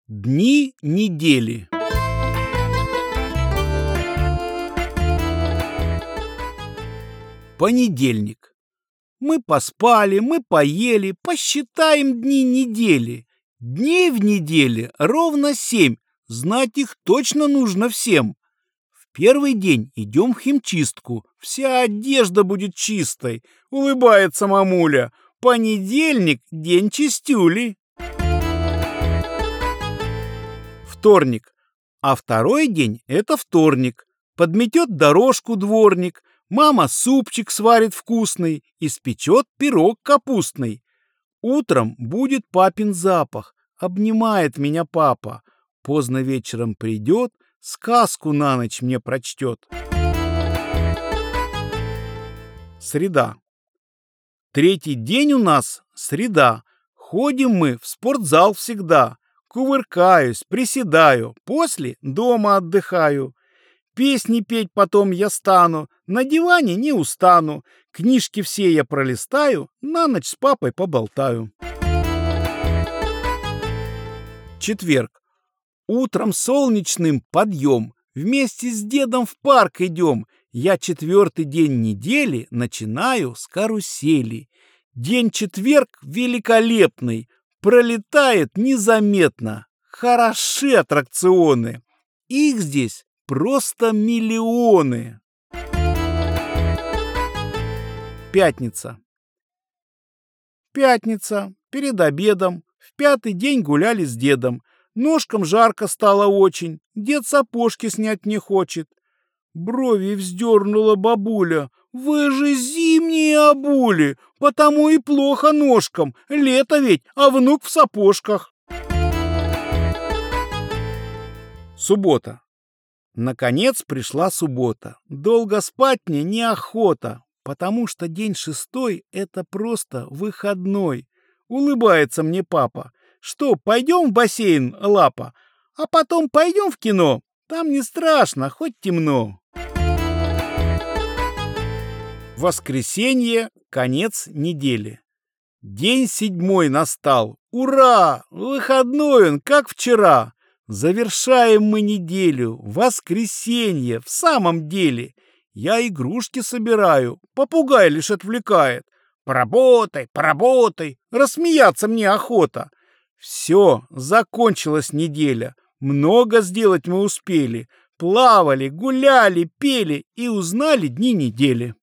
Дни недели. Понедельник. Мы поспали, мы поели, посчитаем дни недели. Дней в неделе ровно 7, знать их точно нужно всем. В первый день идем в химчистку, вся одежда будет чистой, улыбается мамуля. Понедельник — день чистюли. Вторник. А второй день — это вторник. Подметет дорожку дворник, мама супчик сварит вкусный, испечет пирог капустный. Утром будет папин запах, обнимает меня папа. Поздно вечером придет, сказку на ночь мне прочтет. Среда. Третий день у нас среда. Ходим мы в спортзал всегда. Кувыркаюсь, приседаю, после дома отдыхаю. Песни петь потом я стану, на диване не устану. Книжки все я пролистаю, на ночь с папой поболтаю. Четверг. Утром солнечным подъем, вместе с дедом в парк идем. Я четвертый день недели начинаю с карусели. День четверг великолепный, пролетает незаметно. Хороши аттракционы. Их здесь просто миллионы. Пятница. Пятница. Перед обедом. В пятый день гуляли с дедом. Ножкам жарко стало очень. Дед сапожки снять не хочет. Брови вздернула бабуля. Вы же зимние обули, потому и плохо ножкам. Лето ведь, а внук в сапожках. Суббота. Наконец пришла суббота. Долго спать мне неохота, потому что день шестой — это просто выходной. Улыбается мне папа. Что, пойдем в бассейн, лапа? А потом пойдем в кино? Там не страшно, хоть темно. Воскресенье, конец недели. День седьмой настал. Ура! Выходной он, как вчера. Завершаем мы неделю. Воскресенье, в самом деле. Я игрушки собираю, попугай лишь отвлекает. Поработай, поработай, рассмеяться мне охота. Все, закончилась неделя. Много сделать мы успели. Плавали, гуляли, пели и узнали дни недели.